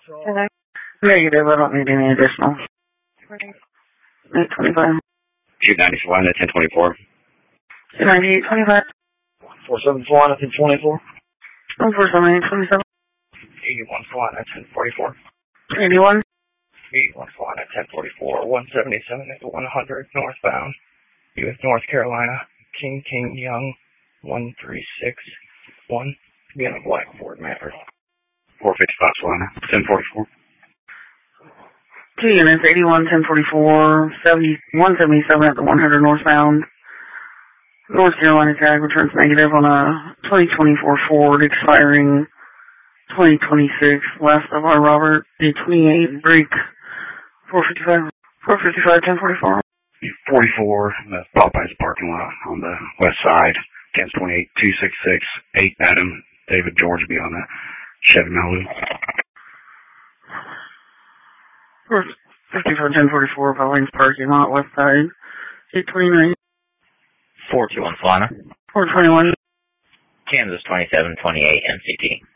Hello? Negative, I don't need any additional. 825. 291 at 1024. 298.25. 474 at 1024. 147.27. 81 flying at 1044. 81. 81 flying at 1044. 177 at 100 northbound. U.S. North Carolina. King Young. 1361. Be on a black Ford Maverick. 455 flying at 1044. 2 units, 81, 1044, 177 at the 100 northbound. North Carolina tag returns negative on a 2024 Ford expiring 2026. Last of our Robert, a 28 break, 455, 1044. 44, the Popeyes parking lot on the west side. 1028, 266, 8 Adam, David George be on that Chevy Malibu. 54, 1044, Popeyes parking lot, west side. 829. 421 Solana. 421. Kansas 2728 MCT.